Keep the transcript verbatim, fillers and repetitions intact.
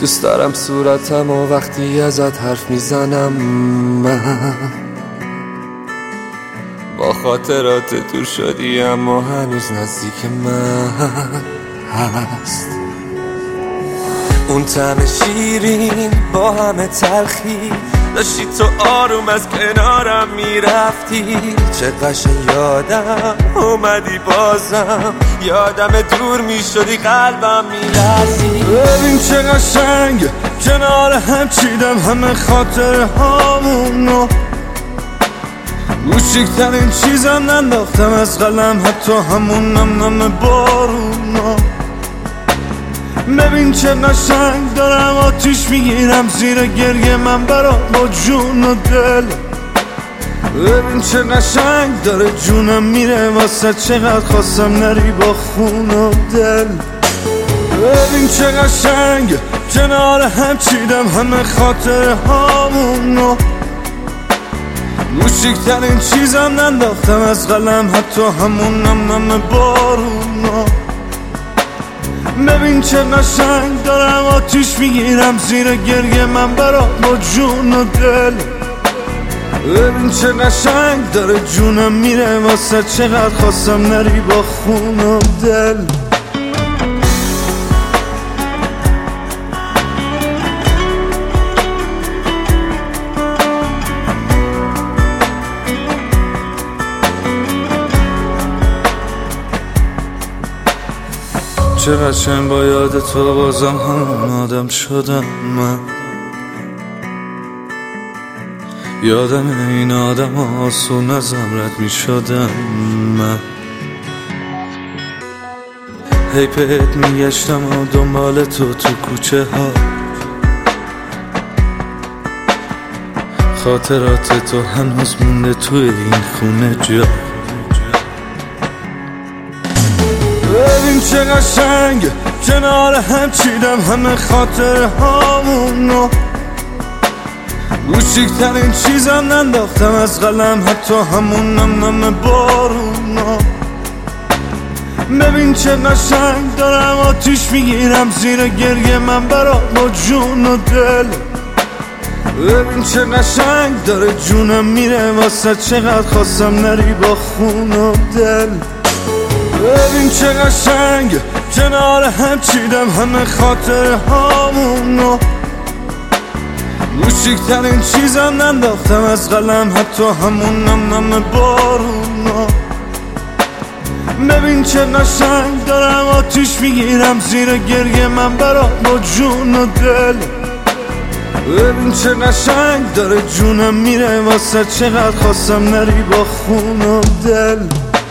دوست دارم صورتم و وقتی ازت حرف میزنم من با خاطرات دور شدی اما هنوز نزدیک من هست. اون طعم شیرین با همه تلخی داشتی تو آروم از کنارم میرفتی، چه قشنگ یادم اومدی بازم، یادم دور میشدی قلبم میلرزی. ببین چه قشنگ کنار هم چیدم همه خاطر هامونو، کوچیکترین چیزم ننداختم از قلم حتی همون نم نم بارونا. ببین چه قشنگ دارم آتیش میگیرم زیر گریه من برات با جون و دل. ببین چه قشنگ داره جونم میره واسه چقدر خواستم نری با خون و دل. ببین چه قشنگ کنار هم چیدم همه خاطر هامونو، کوچیکترین چیزم ننداختم از قلم حتی همون نم نم بارونا. ببین چه قشنگ دارم آتیش میگیرم زیر گریه من برات با جون و دل. ببین چه قشنگ داره جونم میره واسه چقدر خواستم نری با خون و دل. چه قشنگ با یاد تو بازم همون آدم شدم من، یادم این آدم آسون ازم رد می شدم من. هی بهت می گشتم و دنبال تو تو کوچه ها، خاطرات تو هنوز مونده توی این خونه جا. ببین چه قشنگ کنار هم چیدم همه خاطر هامونو، کوچیکترین چیزم ننداختم از قلم حتی همون نم نم بارونا. ببین چه قشنگ دارم آتیش میگیرم زیر گریه من برات با جون و دل. ببین چه قشنگ داره جونم میره واسه چقدر خواستم نری با خون و دل. ببین چه قشنگ کنار هم چیدم همه خاطر هامونو، کوچیکترین چیزم ننداختم از قلم حتی همون نم نم بارونا. ببین چه قشنگ دارم آتیش میگیرم زیر گریه من برات با جون و دل. ببین چه قشنگ داره جونم میره واسه چقدر خواستم نری با خون و دل.